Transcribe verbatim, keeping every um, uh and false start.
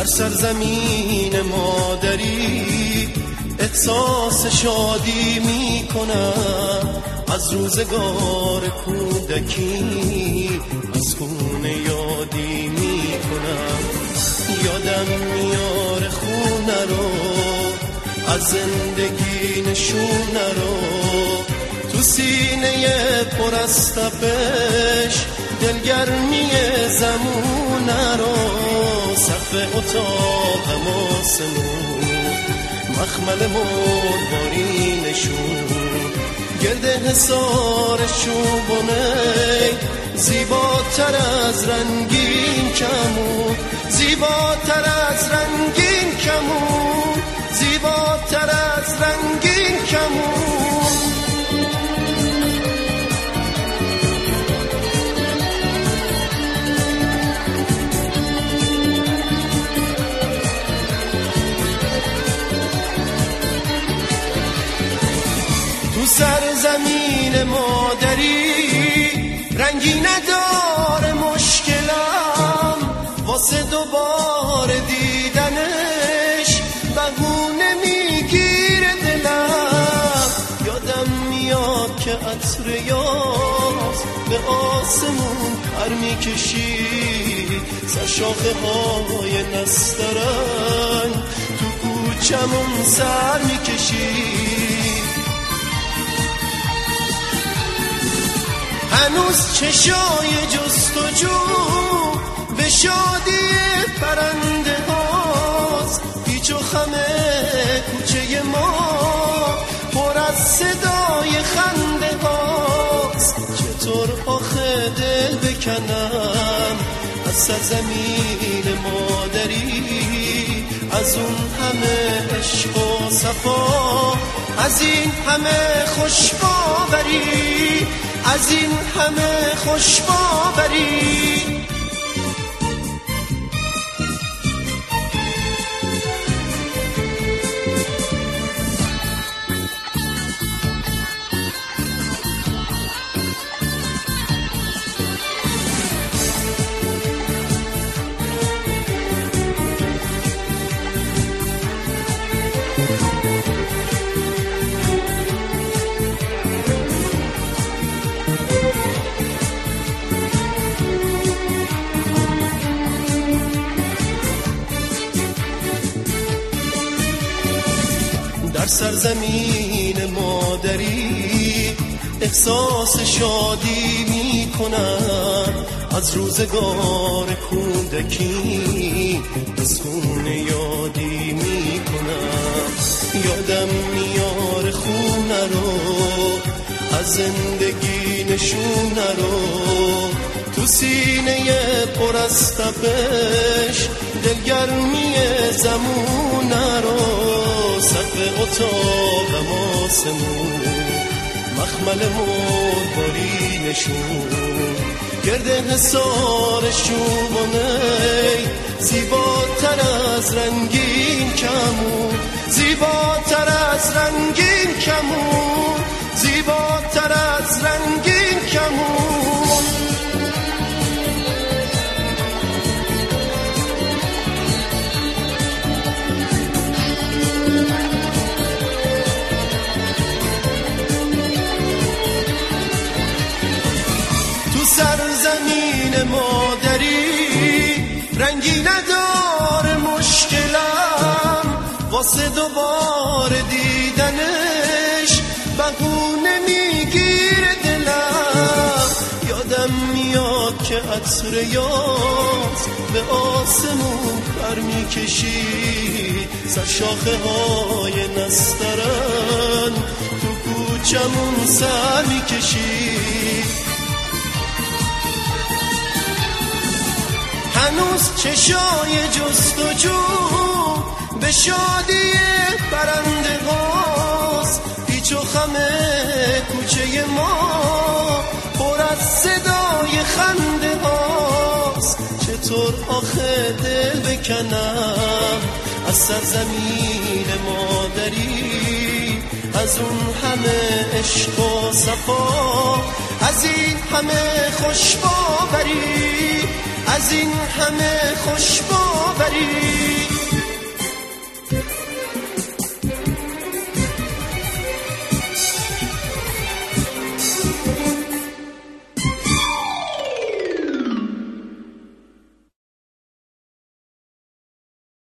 در سرزمین مادری احساس شادی می کنم، از روزگار کودکی از خونه یادی می کنم. یادم میاره خونه رو، از زندگی نشونه رو، تو سینه پر از تپش دلگرمی زمونه رو. سقف اتاقم آسمون، مخمل مربارینشون، گرد حصار چوبونه، زیباتر از رنگین کمون، زیباتر از رنگین کمون، زیباتر از رنگین کمون. تو سرزمین مادری رنگی نداره مشکلم، واسه دوباره دیدنش بهونه میگیره دلم. یادم میاد که عطر یاز به آسمون پر میکشید، سر شاخه های نسترن تو کوچمون سر میکشید. هنوز چشای جستجو به شادی پرنده هاست، پیچ و خم کوچه ما پر از صدای خنده هاست. چطور آخه دل بکنم از سرزمین مادری، از اون همه عشق و صفا، از این همه خوش باوری، از این همه خوش باوری. در سرزمین مادری احساس شادی می کنم، از روزگار کودکی از خونه یادی می کنم. یادم میاره خونه رو، از زندگی نشونه رو، تو سینه پر از تپش دلگرمی زمونه رو. سقف اتاقم آسمون، مخمل مربارینشون، گرد حصار چوبونه، زیباتر از رنگین کمون، زیباتر از رنگین کمون، زیباتر از رنگین کمون. سرزمین مادری رنگی نداره مشکلم، واسه دوباره دیدنش بهونه میگیره دلم. یادم میاد که عطر یاز به آسمون پر میکشید، سر شاخه های نسترن تو کوچمون سر میکشید. هنوز چشای جستجو به شادی پرنده هاست، پیچ و خم کوچه ما پر از صدای خنده هاست. چطور آخه دل بکنم از سرزمین مادری، از اون همه عشق و صفا، از این همه خوش باوری، از این همه خوش باوری